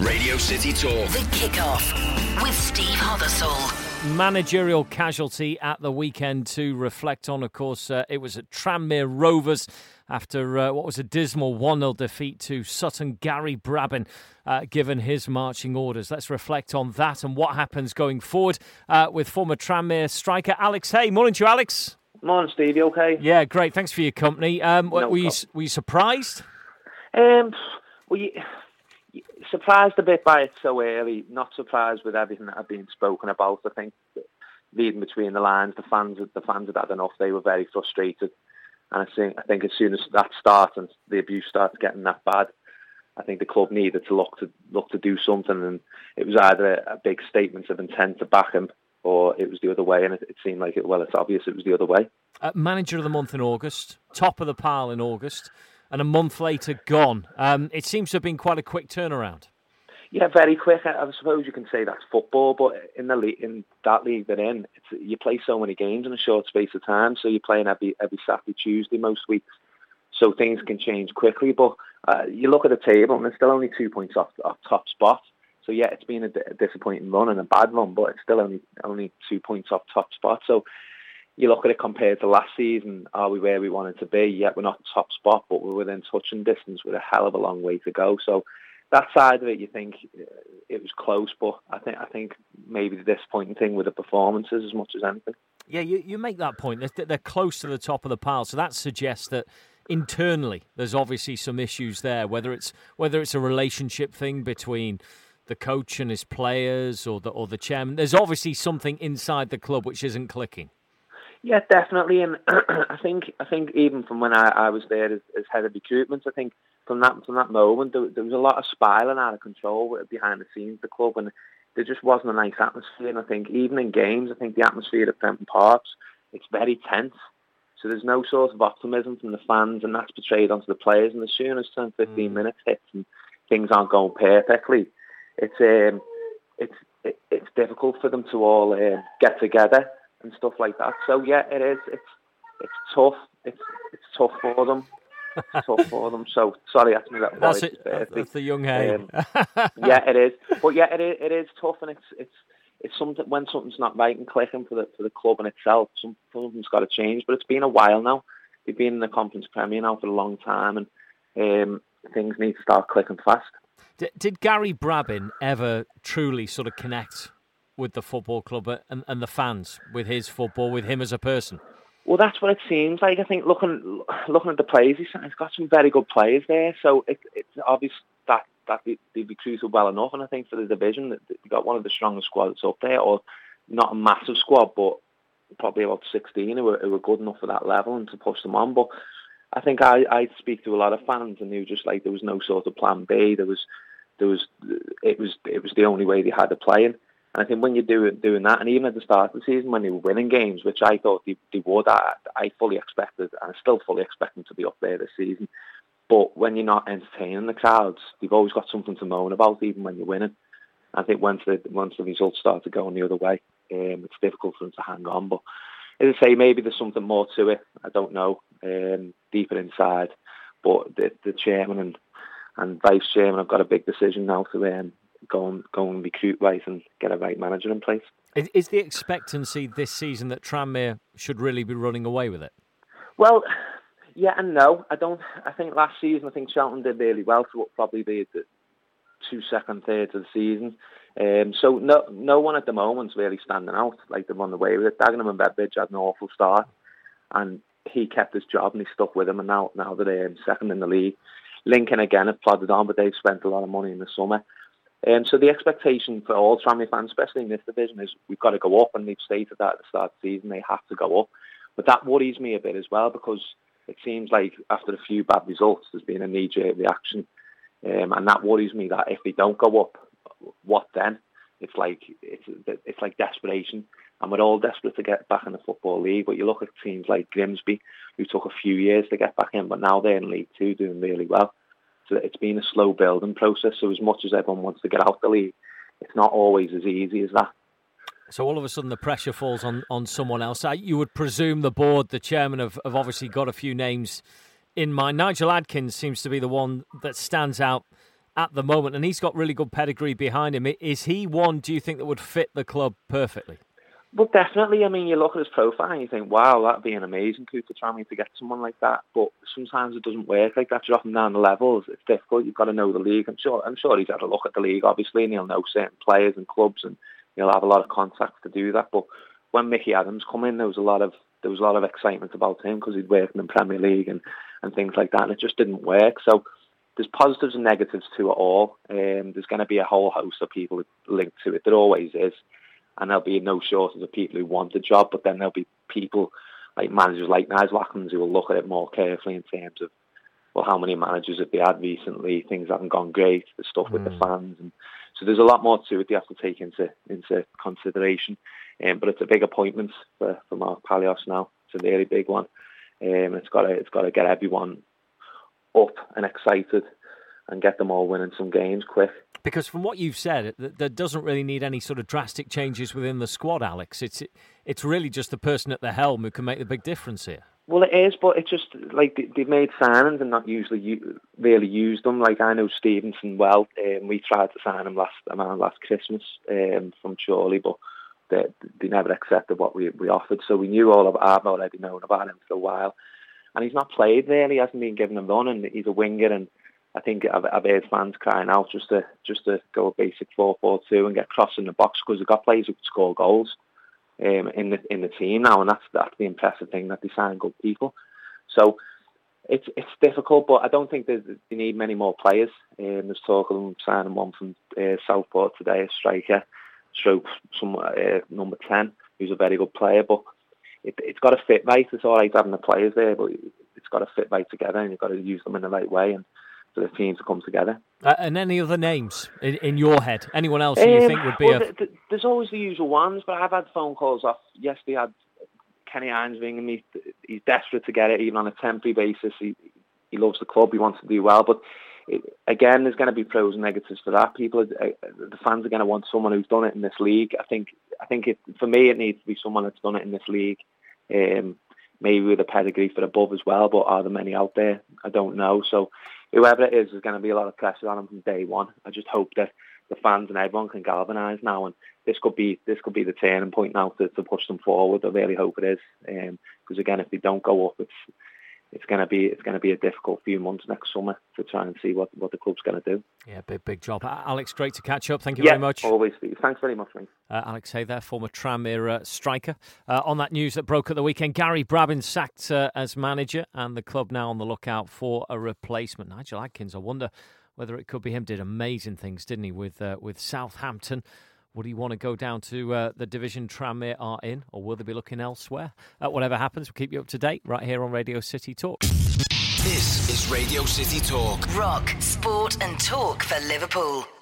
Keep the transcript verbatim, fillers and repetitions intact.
Radio City Talk. The Kickoff with Steve Hothersall. Managerial casualty at the weekend to reflect on. Of course, uh, it was at Tranmere Rovers after uh, what was a dismal one nil defeat to Sutton. Gary Brabin uh, given his marching orders. Let's reflect on that and what happens going forward uh, with former Tranmere striker Alex Hay. Morning to you, Alex. Morning, Steve. You okay? Yeah, great. Thanks for your company. Um, No were, you, problem. were you surprised? Um, well, you, you, surprised a bit by it so early. Not surprised with everything that had been spoken about. I think reading between the lines, the fans, the fans had had enough. They were very frustrated, and I think I think as soon as that starts and the abuse starts getting that bad, I think the club needed to look to look to do something. And it was either a, a big statement of intent to back him, or it was the other way. And it, it seemed like it. Well, it's obvious it was the other way. Uh, manager of the month in August, top of the pile in August, and a month later gone. Um, it seems to have been quite a quick turnaround. Yeah, very quick. I, I suppose you can say that's football, but in the league, in that league they're in, it's, you play so many games in a short space of time. So you're playing every every Saturday, Tuesday most weeks. So things can change quickly. But uh, you look at the table, and there's still only two points off, off top spot. So yeah, it's been a, a disappointing run and a bad run, but it's still only only two points off top spot. So you look at it compared to last season, are we where we wanted to be? Yet we're not top spot, but we're within touching distance with a hell of a long way to go. So that side of it, you think it was close, but I think I think maybe the disappointing thing with the performances as much as anything. Yeah, you, you make that point. They're, they're close to the top of the pile, so that suggests that internally there's obviously some issues there, whether it's whether it's a relationship thing between the coach and his players or the or the chairman. There's obviously something inside the club which isn't clicking. Yeah, definitely, and I think I think even from when I, I was there as, as head of recruitment, I think from that from that moment there, there was a lot of spiralling out of control behind the scenes of the club, and there just wasn't a nice atmosphere. And I think even in games, I think the atmosphere at Prenton Parks, it's very tense. So there's no sort of optimism from the fans, and that's portrayed onto the players. And as soon as ten, fifteen mm. minutes hits and things aren't going perfectly, it's um, it's it, it's difficult for them to all uh, get together and stuff like that. So yeah, it is. It's it's tough. It's it's tough for them. It's tough for them. So sorry, that's me. That that's it. That's the young Hay. Um, yeah, it is. But yeah, it is. It is tough, and it's it's it's something when something's not right and clicking for the for the club in itself. Some, something's got to change. But it's been a while now. We've been in the Conference Premier now for a long time, and um, things need to start clicking fast. Did, did Gary Brabin ever truly sort of connect with the football club and, and the fans, with his football, with him as a person? Well, that's what it seems like. I think looking looking at the players, he's, he's got some very good players there. So it, it's obvious that, that they, they recruited well enough. And I think for the division, they got one of the strongest squads up there, or not a massive squad, but probably about sixteen who were, who were good enough for that level and to push them on. But I think I, I speak to a lot of fans, and they were just like, there was no sort of plan B. There was, there was, it was, it was the only way they had to play in. And I think when you do doing that, and even at the start of the season when they were winning games, which I thought they, they would, I, I fully expected, and I still fully expect them to be up there this season. But when you're not entertaining the crowds, they've always got something to moan about, even when you're winning. I think once the once the results start to go the other way, um, it's difficult for them to hang on. But as I say, maybe there's something more to it. I don't know, um, deeper inside. But the, the chairman and, and vice chairman have got a big decision now to um, go and go and recruit right and get a right manager in place. Is, is the expectancy this season that Tranmere should really be running away with it? Well, yeah and no. I don't. I think last season, I think Charlton did really well to probably be the two second thirds of the season. Um, so no, no one at the moment's really standing out like they've run away with it. Dagenham and Bedbridge had an awful start, and he kept his job and he stuck with him. And now, now they're um, second in the league. Lincoln again have plodded on, but they've spent a lot of money in the summer. Um, so the expectation for all Tranmere fans, especially in this division, is we've got to go up, and they've stated that at the start of the season they have to go up. But that worries me a bit as well, because it seems like after a few bad results, there's been a knee-jerk reaction, um, and that worries me that if they don't go up, what then? It's like it's it's like desperation, and we're all desperate to get back in the Football League. But you look at teams like Grimsby, who took a few years to get back in, but now they're in League Two doing really well. So it's been a slow building process. So as much as everyone wants to get out the league, it's not always as easy as that. So all of a sudden the pressure falls on, on someone else. You would presume the board, the chairman, have, have obviously got a few names in mind. Nigel Adkins seems to be the one that stands out at the moment, and he's got really good pedigree behind him. Is he one, do you think, that would fit the club perfectly? Well, definitely. I mean, you look at his profile and you think, wow, that'd be an amazing coup for Tranmere to get someone like that. But sometimes it doesn't work like that. Dropping down the levels, it's difficult. You've got to know the league. I'm sure. I'm sure he's had a look at the league, obviously, and he'll know certain players and clubs, and he'll have a lot of contacts to do that. But when Mickey Adams come in, there was a lot of there was a lot of excitement about him because he'd worked in the Premier League and, and things like that, and it just didn't work. So there's positives and negatives to it all. Um, there's going to be a whole host of people linked to it. There always is. And there'll be no shortage of people who want the job, but then there'll be people like managers like Nigel Atkins who will look at it more carefully in terms of, well, how many managers have they had recently? Things haven't gone great, the stuff with mm. the fans. And so there's a lot more to it you have to take into into consideration. Um, but it's a big appointment for, for Mark Palios now. It's a really big one. Um, it's got to it's got to get everyone up and excited and get them all winning some games quick. Because from what you've said, there doesn't really need any sort of drastic changes within the squad, Alex. It's it's really just the person at the helm who can make the big difference here. Well, it is, but it's just like they've made signings and not usually really used them. Like I know Stevenson well. Um, we tried to sign him last around last Christmas um, from Chorley, but they, they never accepted what we, we offered. So we knew all of I've already known about him for a while, and he's not played really. He hasn't been given a run, and he's a winger. And I think I've, I've heard fans crying out just to just to go a basic four four two and get crossed in the box because they've got players who can score goals um, in the in the team now, and that's that's the impressive thing, that they sign good people. So it's it's difficult, but I don't think they need many more players. Um, there's talk of them signing one from uh, Southport today, a striker, stroke some uh, number ten, who's a very good player, but it, it's got to fit right. It's all right having the players there, but it's got to fit right together, and you've got to use them in the right way and for the team to come together. Uh, and any other names in, in your head? Anyone else um, you think would be well, a... th- th- there's always the usual ones, but I've had phone calls off. Yesterday I had Kenny Hines ringing me. He's desperate to get it, even on a temporary basis. He he loves the club. He wants to do well. But it, again, there's going to be pros and negatives for that. People, uh, the fans are going to want someone who's done it in this league. I think, I think it, for me, it needs to be someone that's done it in this league. Um, maybe with a pedigree for above as well, but are there many out there? I don't know. So whoever it is, there's going to be a lot of pressure on him from day one. I just hope that the fans and everyone can galvanise now, and this could be this could be the turning point now to, to push them forward. I really hope it is, because um, again, if they don't go up, it's it's going to be it's going to be a difficult few months next summer to try and see what, what the club's going to do. Yeah, big big job, Alex. Great to catch up. Thank you yeah, very much. Always. Thanks very much, mate. Uh, Alex Hay there, former Tranmere uh, striker. Uh, on that news that broke at the weekend, Gary Brabin sacked uh, as manager, and the club now on the lookout for a replacement. Nigel Atkins, I wonder whether it could be him. Did amazing things, didn't he, with uh, with Southampton? Would he want to go down to uh, the division Tranmere are in, or will they be looking elsewhere? Uh, whatever happens, we'll keep you up to date right here on Radio City Talk. This is Radio City Talk. Rock, sport and talk for Liverpool.